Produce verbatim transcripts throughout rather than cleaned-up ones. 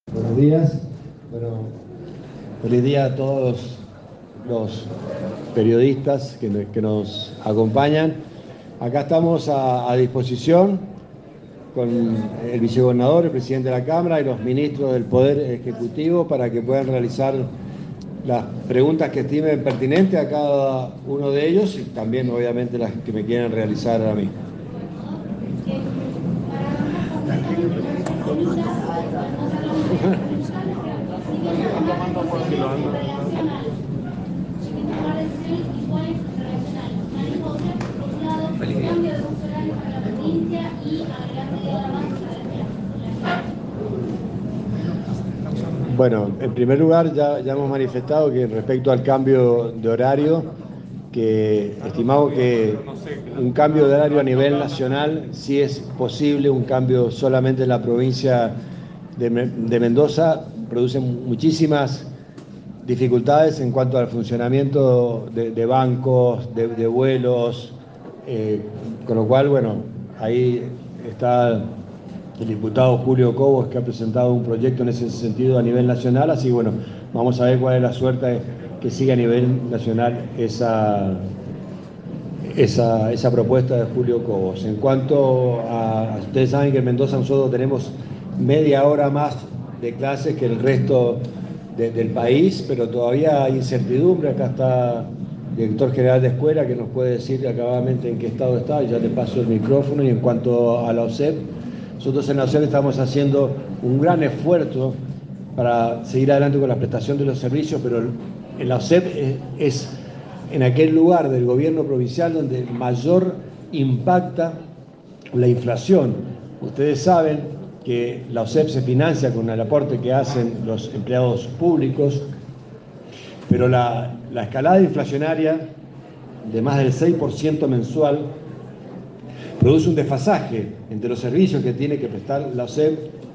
Buenos días. Bueno, feliz día a todos los periodistas que, que nos acompañan. Acá estamos a, a disposición con el vicegobernador, el presidente de la Cámara y los ministros del Poder Ejecutivo para que puedan realizar las preguntas que estimen pertinentes a cada uno de ellos y también, obviamente, las que me quieran realizar a mí. Bueno, en primer lugar ya, ya hemos manifestado que respecto al cambio de horario, que estimamos que un cambio de horario a nivel nacional sí es posible, un cambio solamente en la provincia de, de Mendoza produce muchísimas dificultades en cuanto al funcionamiento de, de bancos, de, de vuelos, eh, con lo cual, bueno, ahí está el diputado Julio Cobos, que ha presentado un proyecto en ese sentido a nivel nacional, así bueno, vamos a ver cuál es la suerte que siga a nivel nacional esa, esa, esa propuesta de Julio Cobos. En cuanto a, ustedes saben que en Mendoza nosotros tenemos media hora más de clases que el resto de, del país, pero todavía hay incertidumbre. Acá está el director general de escuela que nos puede decir acabadamente en qué estado está, y ya le paso el micrófono. Y en cuanto a la O S E P, nosotros en la O S E P estamos haciendo un gran esfuerzo para seguir adelante con la prestación de los servicios, pero en la O S E P es, es en aquel lugar del gobierno provincial donde mayor impacta la inflación. Ustedes saben que la O S E P se financia con el aporte que hacen los empleados públicos, pero la, la escalada inflacionaria de más del seis por ciento mensual produce un desfasaje entre los servicios que tiene que prestar la O S E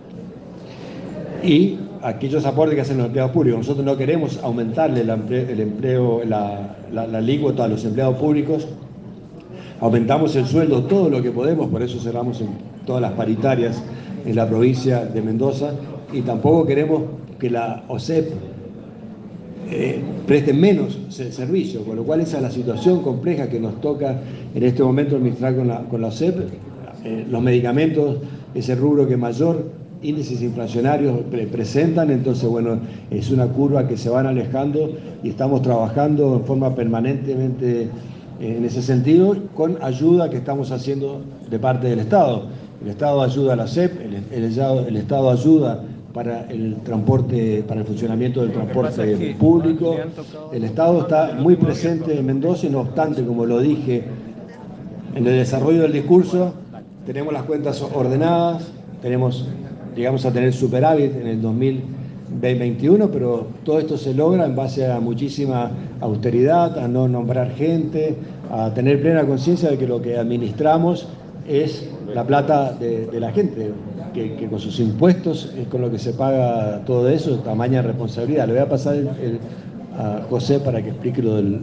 P y aquellos aportes que hacen los empleados públicos. Nosotros no queremos aumentarle el empleo, el empleo la, la, la alícuota a los empleados públicos. Aumentamos el sueldo todo lo que podemos, por eso cerramos en todas las paritarias en la provincia de Mendoza, y tampoco queremos que la O S E P eh, preste menos servicio, con lo cual esa es la situación compleja que nos toca en este momento administrar con la, con la O S E P. Eh, los medicamentos, ese rubro que mayor índices inflacionarios pre presentan, entonces bueno, es una curva que se van alejando y estamos trabajando en forma permanentemente en ese sentido, con ayuda que estamos haciendo de parte del Estado. El Estado ayuda a la O S E P, el, el, el Estado ayuda para el transporte, para el funcionamiento del transporte público. El Estado está muy presente en Mendoza y no obstante, como lo dije en el desarrollo del discurso, tenemos las cuentas ordenadas, tenemos, llegamos a tener superávit en el dos mil veintiuno, pero todo esto se logra en base a muchísima austeridad, a no nombrar gente, a tener plena conciencia de que lo que administramos es la plata de, de la gente, que, que con sus impuestos es con lo que se paga todo eso, tamaña responsabilidad. Le voy a pasar el, el, a José para que explique lo del...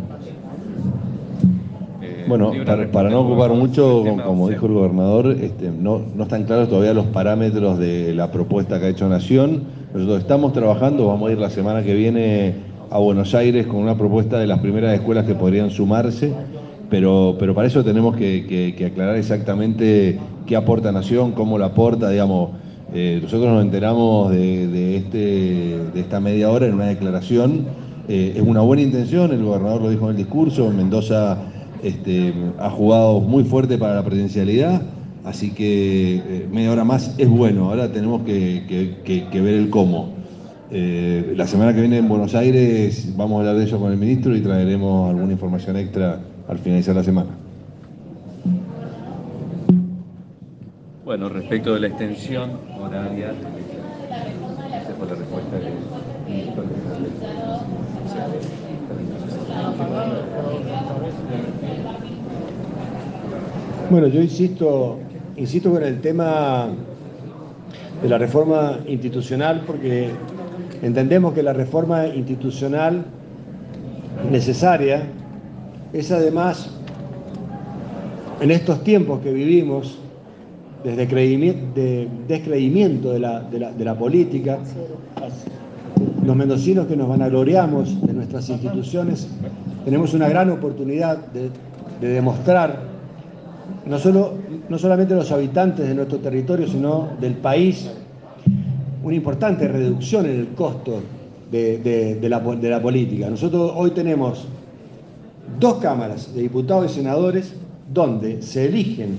Bueno, para, para no ocupar mucho, como dijo el gobernador, este, no, no están claros todavía los parámetros de la propuesta que ha hecho Nación. Nosotros estamos trabajando, vamos a ir la semana que viene a Buenos Aires con una propuesta de las primeras escuelas que podrían sumarse, pero, pero para eso tenemos que, que, que aclarar exactamente qué aporta Nación, cómo lo aporta, digamos. Eh, nosotros nos enteramos de, de, este, de esta media hora en una declaración. Eh, es una buena intención, el gobernador lo dijo en el discurso, Mendoza Este, ha jugado muy fuerte para la presidencialidad, así que eh, media hora más es bueno. Ahora tenemos que, que, que, que ver el cómo. Eh, la semana que viene en Buenos Aires vamos a hablar de ello con el ministro y traeremos alguna información extra al finalizar la semana. Bueno, respecto de la extensión horaria, gracias por la respuesta del ministro. Bueno, yo insisto, insisto con el tema de la reforma institucional, porque entendemos que la reforma institucional necesaria es además, en estos tiempos que vivimos, de descreimiento de la, de, la, de la política. Los mendocinos que nos vanagloriamos de nuestras instituciones tenemos una gran oportunidad de, de demostrar, no, solo, no solamente los habitantes de nuestro territorio, sino del país, una importante reducción en el costo de, de, de, la, de la política. Nosotros hoy tenemos dos cámaras de diputados y senadores donde se eligen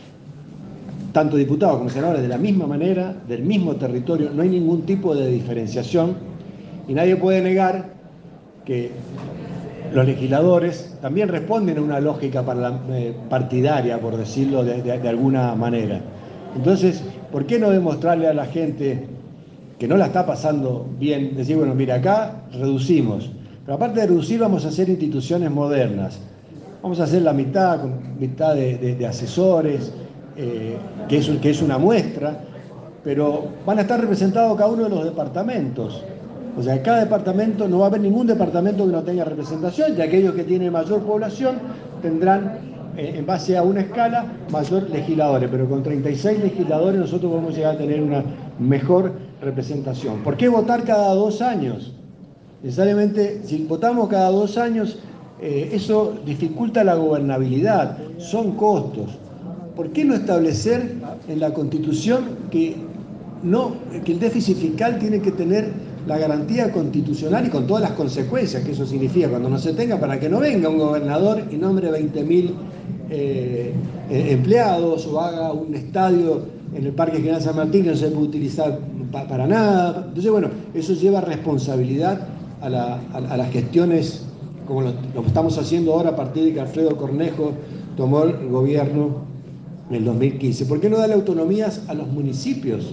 tanto diputados como senadores de la misma manera, del mismo territorio, no hay ningún tipo de diferenciación y nadie puede negar que los legisladores también responden a una lógica partidaria, por decirlo de, de, de alguna manera. Entonces, ¿por qué no demostrarle a la gente que no la está pasando bien? Decir, bueno, mira, acá reducimos, pero aparte de reducir vamos a hacer instituciones modernas. Vamos a hacer la mitad, con mitad de, de, de asesores, eh, que, es, que es una muestra, pero van a estar representados cada uno de los departamentos. O sea, cada departamento, no va a haber ningún departamento que no tenga representación, y aquellos que tienen mayor población tendrán, eh, en base a una escala, mayor legisladores, pero con treinta y seis legisladores nosotros podemos llegar a tener una mejor representación. ¿Por qué votar cada dos años? Necesariamente, si votamos cada dos años, eh, eso dificulta la gobernabilidad, son costos. ¿Por qué no establecer en la Constitución que, no, que el déficit fiscal tiene que tener la garantía constitucional y con todas las consecuencias que eso significa cuando no se tenga, para que no venga un gobernador y nombre veinte mil eh, empleados o haga un estadio en el Parque General San Martín que no se puede utilizar pa para nada? Entonces, bueno, eso lleva responsabilidad a, la, a, a las gestiones como lo, lo estamos haciendo ahora a partir de que Alfredo Cornejo tomó el gobierno en el dos mil quince. ¿Por qué no darle autonomías a los municipios,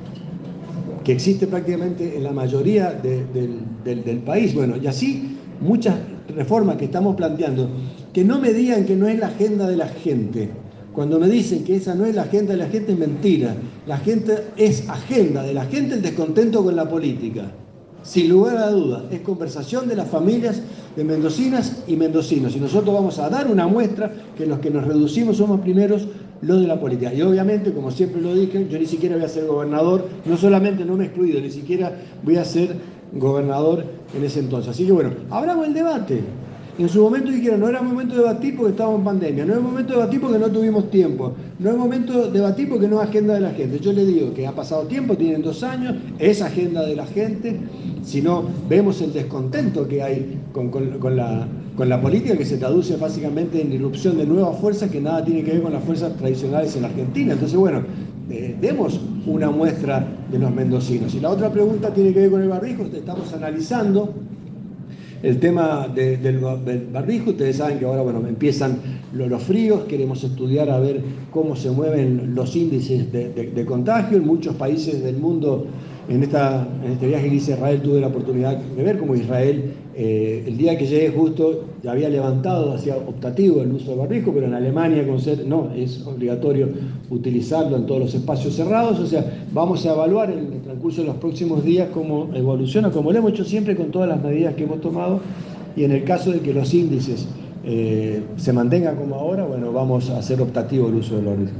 que existe prácticamente en la mayoría de, del, del, del país? Bueno, y así muchas reformas que estamos planteando, que no me digan que no es la agenda de la gente. Cuando me dicen que esa no es la agenda de la gente, es mentira. La gente es agenda de la gente el descontento con la política. Sin lugar a dudas, es conversación de las familias de mendocinas y mendocinos. Y nosotros vamos a dar una muestra que los que nos reducimos somos primeros los de la política. Y obviamente, como siempre lo dije, yo ni siquiera voy a ser gobernador, no solamente no me he excluido, ni siquiera voy a ser gobernador en ese entonces. Así que bueno, abramos el debate. En su momento dijeron, no era momento de debatir porque estábamos en pandemia, no es momento de debatir porque no tuvimos tiempo, no es momento de debatir porque no es agenda de la gente. Yo les digo que ha pasado tiempo, tienen dos años, es agenda de la gente, si no vemos el descontento que hay con, con, con, la, con la política, que se traduce básicamente en irrupción de nuevas fuerzas que nada tiene que ver con las fuerzas tradicionales en la Argentina. Entonces, bueno, eh, demos una muestra de los mendocinos. Y la otra pregunta tiene que ver con el barbijo. Estamos analizando el tema de, del, del barbijo. Ustedes saben que ahora, bueno, empiezan los, los fríos, queremos estudiar a ver cómo se mueven los índices de, de, de contagio en muchos países del mundo. En, esta, en este viaje que hice a Israel tuve la oportunidad de ver cómo Israel, eh, el día que llegué justo, ya había levantado, hacía optativo el uso del barbijo, pero en Alemania con ser, no, es obligatorio utilizarlo en todos los espacios cerrados. O sea, vamos a evaluar en el transcurso de los próximos días cómo evoluciona, como lo hemos hecho siempre con todas las medidas que hemos tomado, y en el caso de que los índices eh, se mantengan como ahora, bueno, vamos a hacer optativo el uso del barbijo.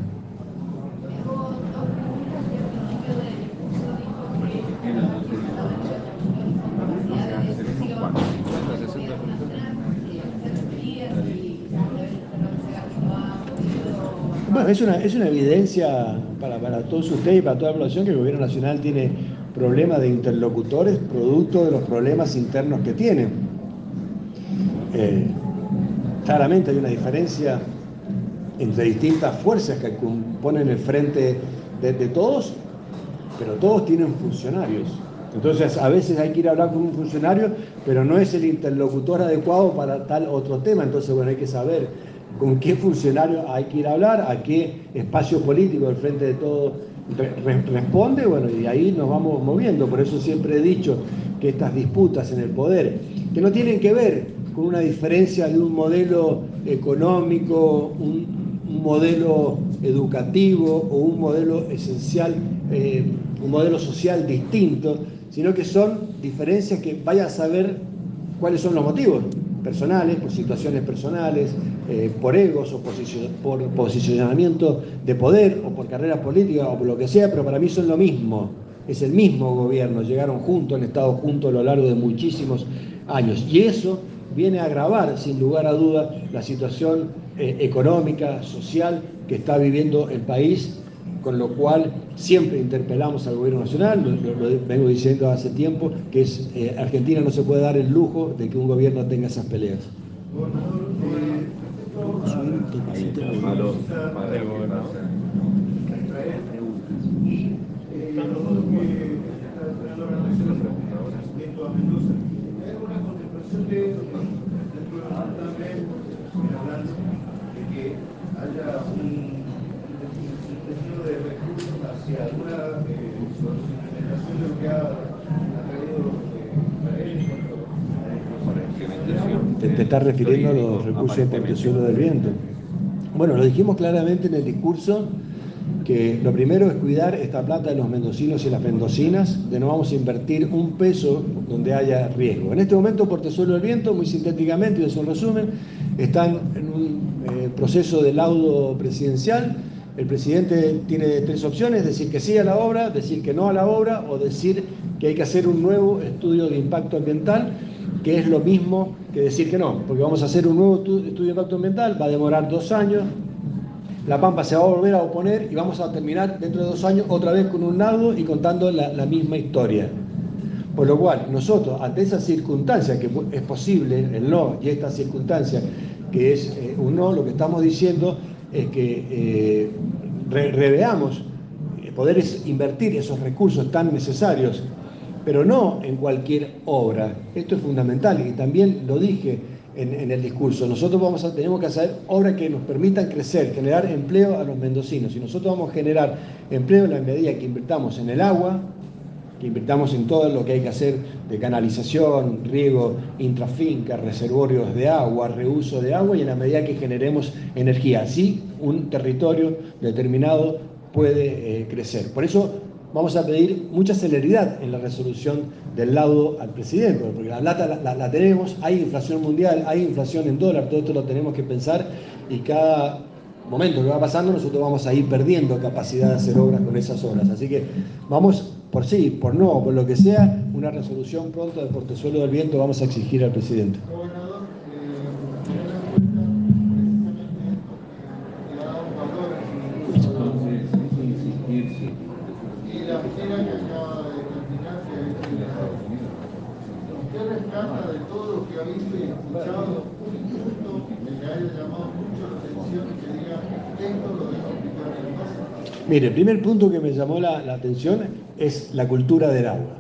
Bueno, es una, es una evidencia para, para todos ustedes y para toda la población que el gobierno nacional tiene problemas de interlocutores producto de los problemas internos que tiene. Eh, claramente hay una diferencia entre distintas fuerzas que componen el frente de, de todos, pero todos tienen funcionarios. Entonces, a veces hay que ir a hablar con un funcionario, pero no es el interlocutor adecuado para tal otro tema. Entonces, bueno, hay que saber con qué funcionario hay que ir a hablar, a qué espacio político del frente de todo re responde, bueno, y ahí nos vamos moviendo. Por eso siempre he dicho que estas disputas en el poder, que no tienen que ver con una diferencia de un modelo económico, un, un modelo educativo o un modelo esencial, eh, un modelo social distinto, sino que son diferencias que vaya a saber cuáles son los motivos. personales, por situaciones personales, eh, por egos o posicion, por posicionamiento de poder o por carreras políticas o por lo que sea, pero para mí son lo mismo, es el mismo gobierno, llegaron juntos, han estado juntos a lo largo de muchísimos años y eso viene a agravar sin lugar a duda la situación eh, económica, social que está viviendo el país, con lo cual siempre interpelamos al gobierno nacional, lo, lo, lo vengo diciendo hace tiempo, que es, eh, Argentina no se puede dar el lujo de que un gobierno tenga esas peleas. Haya un desvío de recursos hacia alguna eh, solución de lo que ha traído para él en cuanto a ¿Te, te estás refiriendo a los recursos de portezuelo del viento? Bueno, lo dijimos claramente en el discurso, que lo primero es cuidar esta plata de los mendocinos y las mendocinas, de no vamos a invertir un peso donde haya riesgo. En este momento, Portezuelo del Viento, muy sintéticamente, y es un resumen, están en un eh, proceso de laudo presidencial. El presidente tiene tres opciones: decir que sí a la obra, decir que no a la obra o decir que hay que hacer un nuevo estudio de impacto ambiental, que es lo mismo que decir que no, porque vamos a hacer un nuevo estudio de impacto ambiental, va a demorar dos años, La Pampa se va a volver a oponer y vamos a terminar dentro de dos años otra vez con un laudo y contando la, la misma historia. Por lo cual, nosotros, ante esa circunstancia, que es posible el no, y esta circunstancia que es eh, un no, lo que estamos diciendo es que eh, re reveamos eh, poder invertir esos recursos tan necesarios, pero no en cualquier obra. Esto es fundamental y también lo dije en, en el discurso. Nosotros vamos a, tenemos que hacer obras que nos permitan crecer, generar empleo a los mendocinos. Y nosotros vamos a generar empleo en la medida que invirtamos en el agua, que invirtamos en todo lo que hay que hacer de canalización, riego, intrafinca, reservorios de agua, reuso de agua, y en la medida que generemos energía. Así un territorio determinado puede eh, crecer. Por eso vamos a pedir mucha celeridad en la resolución del laudo al presidente, porque la plata la, la, la tenemos, hay inflación mundial, hay inflación en dólar, todo esto lo tenemos que pensar y cada momento que va pasando nosotros vamos a ir perdiendo capacidad de hacer obras con esas obras. Así que vamos, por sí, por no, por lo que sea, una resolución pronto del Portezuelo del Viento vamos a exigir al presidente. Gobernador, y la gira que acaba de terminarse, ¿qué rescata de todo lo que ha visto y escuchado un punto que le haya llamado mucho la atención y que diga esto lo dejo aplicar en casa? Mire, el primer punto que me llamó la, la atención es la cultura del agua,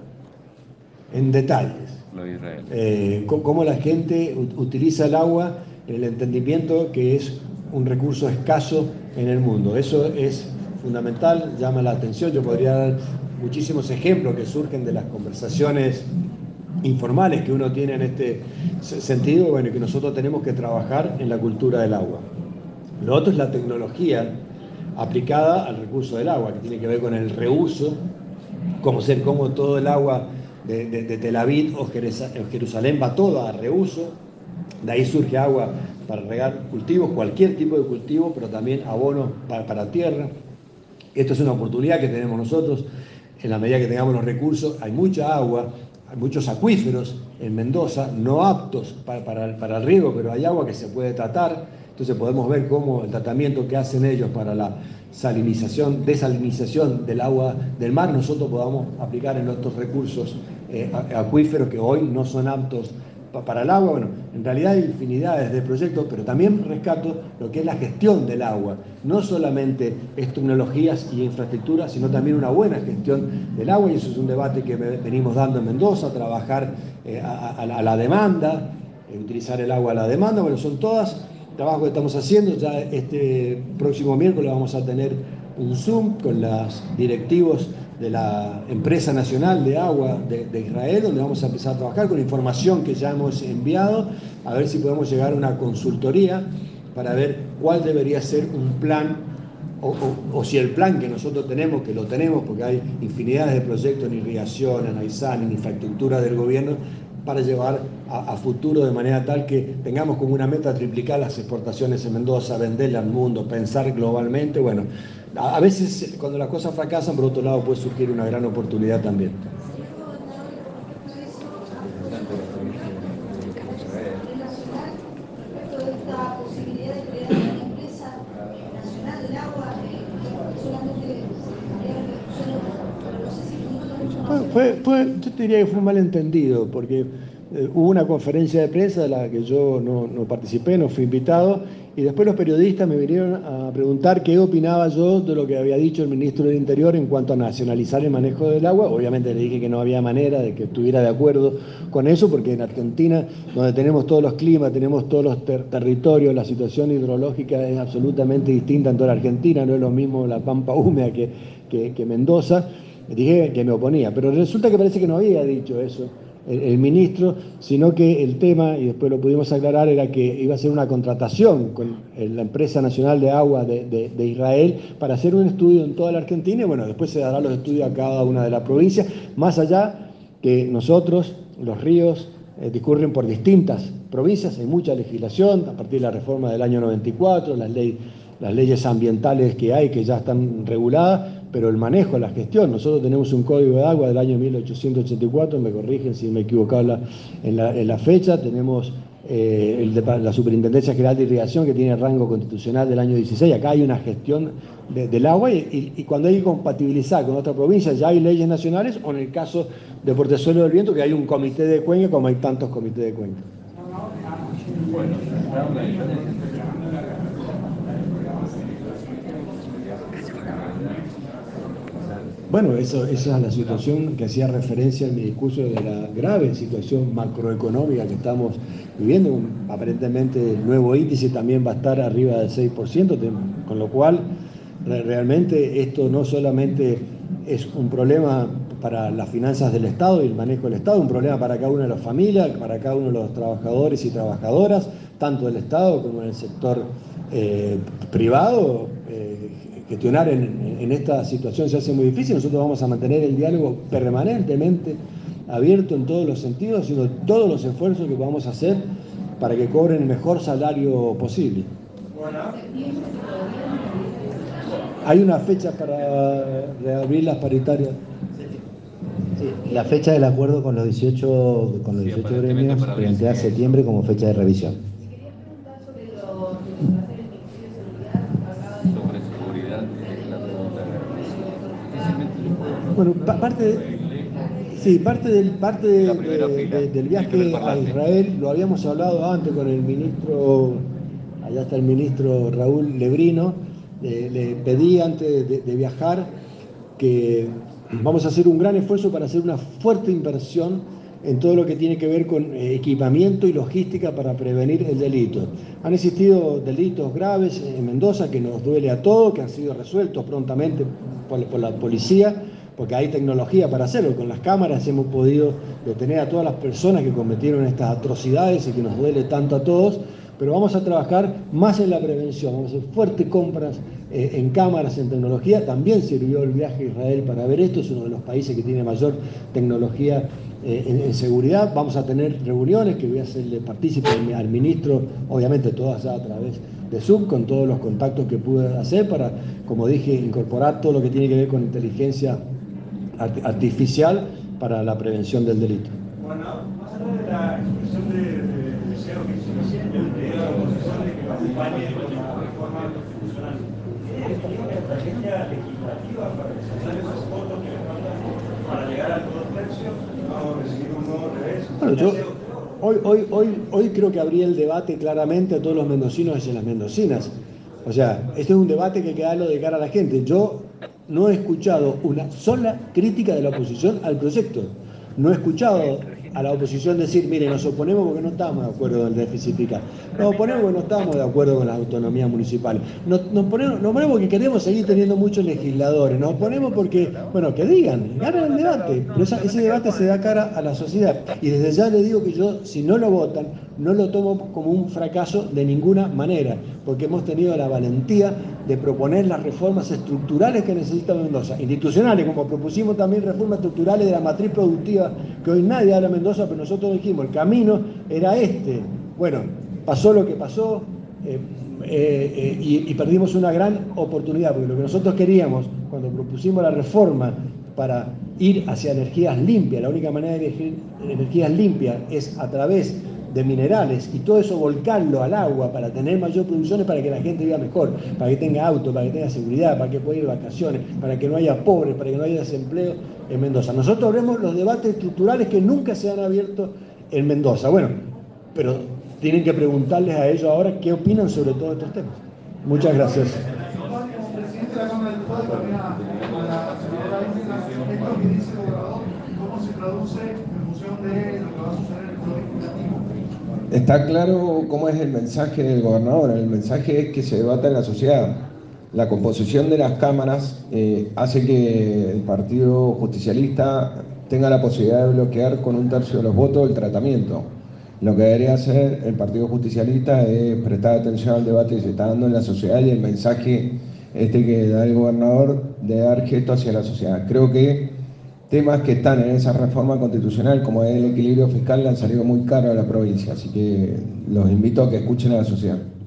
en detalles. Lo de Israel. Eh, cómo la gente utiliza el agua, el entendimiento que es un recurso escaso en el mundo. Eso es fundamental, llama la atención. Yo podría dar muchísimos ejemplos que surgen de las conversaciones informales que uno tiene en este sentido, bueno, que nosotros tenemos que trabajar en la cultura del agua. Lo otro es la tecnología aplicada al recurso del agua, que tiene que ver con el reuso, como ser como todo el agua de, de, de Tel Aviv o Jerusalén va todo a reuso. De ahí surge agua para regar cultivos, cualquier tipo de cultivo, pero también abono para, para tierra. Esto es una oportunidad que tenemos nosotros, en la medida que tengamos los recursos. Hay mucha agua, hay muchos acuíferos en Mendoza, no aptos para, para, para el riego, pero hay agua que se puede tratar. Entonces podemos ver cómo el tratamiento que hacen ellos para la salinización, desalinización del agua del mar, nosotros podamos aplicar en nuestros recursos eh, acuíferos que hoy no son aptos para el agua. Bueno, en realidad hay infinidades de proyectos, pero también rescato lo que es la gestión del agua. No solamente es tecnologías y infraestructura, sino también una buena gestión del agua, y eso es un debate que venimos dando en Mendoza, trabajar eh, a, a, a la demanda, eh, utilizar el agua a la demanda. Bueno, son todas trabajos que estamos haciendo. Ya este próximo miércoles vamos a tener un Zoom con los directivos de la Empresa Nacional de Agua de, de Israel, donde vamos a empezar a trabajar con información que ya hemos enviado, a ver si podemos llegar a una consultoría para ver cuál debería ser un plan, o, o, o si el plan que nosotros tenemos, que lo tenemos porque hay infinidades de proyectos en irrigación, en AISAN, en infraestructura del gobierno, para llevar a, a futuro de manera tal que tengamos como una meta triplicar las exportaciones en Mendoza, venderle al mundo, pensar globalmente. Bueno, a, a veces cuando las cosas fracasan, por otro lado puede surgir una gran oportunidad también. Fue, fue, fue, yo te diría que fue un malentendido, porque eh, hubo una conferencia de prensa de la que yo no, no participé, no fui invitado, y después los periodistas me vinieron a preguntar qué opinaba yo de lo que había dicho el ministro del Interior en cuanto a nacionalizar el manejo del agua. Obviamente le dije que no había manera de que estuviera de acuerdo con eso, porque en Argentina, donde tenemos todos los climas, tenemos todos los ter territorios, la situación hidrológica es absolutamente distinta en toda la Argentina, no es lo mismo la pampa húmeda que, que, que Mendoza. Dije que me oponía, pero resulta que parece que no había dicho eso el, el ministro, sino que el tema, y después lo pudimos aclarar, era que iba a ser una contratación con la Empresa Nacional de Agua de, de, de Israel para hacer un estudio en toda la Argentina, y bueno, después se dará los estudios a cada una de las provincias, más allá que nosotros, los ríos, eh, discurren por distintas provincias, hay mucha legislación, a partir de la reforma del año noventa y cuatro, las, ley, las leyes ambientales que hay, que ya están reguladas, pero el manejo, la gestión, nosotros tenemos un código de agua del año mil ochocientos ochenta y cuatro, me corrigen si me he equivocado la, en, la, en la fecha, tenemos eh, el de, la Superintendencia General de Irrigación que tiene rango constitucional del año dieciséis, acá hay una gestión de, del agua y, y, y cuando hay que compatibilizar con otra provincia ya hay leyes nacionales, o en el caso de Portezuelo del Viento que hay un comité de cuenca como hay tantos comités de cuenca. Bueno, Bueno, eso, esa es la situación que hacía referencia en mi discurso de la grave situación macroeconómica que estamos viviendo. Aparentemente el nuevo índice también va a estar arriba del seis por ciento, con lo cual re realmente esto no solamente es un problema para las finanzas del Estado y el manejo del Estado, un problema para cada una de las familias, para cada uno de los trabajadores y trabajadoras, tanto del Estado como en el sector eh, privado. Eh, gestionar en, en esta situación se hace muy difícil. Nosotros vamos a mantener el diálogo permanentemente abierto en todos los sentidos, haciendo todos los esfuerzos que podamos hacer para que cobren el mejor salario posible. Hay una fecha para reabrir las paritarias. Sí, la fecha del acuerdo con los dieciocho, con los dieciocho gremios plantea septiembre como fecha de revisión. Bueno, pa parte, de, sí, parte, del, parte de, de, de, del viaje a Israel lo habíamos hablado antes con el ministro, allá está el ministro Raúl Lebrino, eh, le pedí antes de, de viajar que vamos a hacer un gran esfuerzo para hacer una fuerte inversión en todo lo que tiene que ver con eh, equipamiento y logística para prevenir el delito. Han existido delitos graves en Mendoza que nos duele a todos, que han sido resueltos prontamente por, por la policía, porque hay tecnología para hacerlo. Con las cámaras hemos podido detener a todas las personas que cometieron estas atrocidades y que nos duele tanto a todos, pero vamos a trabajar más en la prevención, vamos a hacer fuertes compras eh, en cámaras, en tecnología. También sirvió el viaje a Israel para ver esto, es uno de los países que tiene mayor tecnología eh, en, en seguridad. Vamos a tener reuniones que voy a hacerle partícipe al ministro, obviamente todas ya a través de Zoom, con todos los contactos que pude hacer para, como dije, incorporar todo lo que tiene que ver con inteligencia artificial para la prevención del delito. Bueno, más allá de la expresión de, de deseo que hizo recién, el pedido de la oposición de que lo acompañe con la reforma constitucional, ¿tiene una estrategia legislativa para presentar esos votos que le faltan para llegar al dos tercios? Vamos a recibir un nuevo revés. Bueno, yo, hoy, hoy, hoy, hoy creo que abrí el debate claramente a todos los mendocinos y las mendocinas. O sea, este es un debate que hay que darlo de cara a la gente. Yo no he escuchado una sola crítica de la oposición al proyecto. No he escuchado a la oposición decir, mire, nos oponemos porque no estamos de acuerdo con el déficit fiscal. Nos oponemos porque no estamos de acuerdo con las autonomías municipales. Nos, nos, ponemos, nos oponemos porque queremos seguir teniendo muchos legisladores. Nos oponemos porque, bueno, que digan, ganen el debate. Pero esa, ese debate se da cara a la sociedad. Y desde ya les digo que yo, si no lo votan, no lo tomo como un fracaso de ninguna manera, porque hemos tenido la valentía de proponer las reformas estructurales que necesita Mendoza, institucionales, como propusimos también reformas estructurales de la matriz productiva que hoy nadie habla de Mendoza, pero nosotros dijimos, el camino era este. Bueno, pasó lo que pasó, eh, eh, eh, y, y perdimos una gran oportunidad, porque lo que nosotros queríamos cuando propusimos la reforma para ir hacia energías limpias, la única manera de elegir energías limpias es a través de minerales, y todo eso volcarlo al agua para tener mayor producción, para que la gente viva mejor, para que tenga auto, para que tenga seguridad, para que pueda ir de vacaciones, para que no haya pobres, para que no haya desempleo en Mendoza. Nosotros vemos los debates estructurales que nunca se han abierto en Mendoza. Bueno, pero tienen que preguntarles a ellos ahora qué opinan sobre todos estos temas. Muchas gracias. Como presidente de la Cámara de Diputados, también a, a la senadora Íñiga, esto que dice el gobernador, ¿cómo se traduce en función de lo que va a suceder en el Poder Legislativo? Está claro cómo es el mensaje del gobernador. El mensaje es que se debata en la sociedad. La composición de las cámaras eh, hace que el Partido Justicialista tenga la posibilidad de bloquear con un tercio de los votos el tratamiento. Lo que debería hacer el Partido Justicialista es prestar atención al debate que se está dando en la sociedad y el mensaje este que da el gobernador de dar gesto hacia la sociedad. Creo que temas que están en esa reforma constitucional, como es el equilibrio fiscal, le han salido muy caro a la provincia, así que los invito a que escuchen a la sociedad.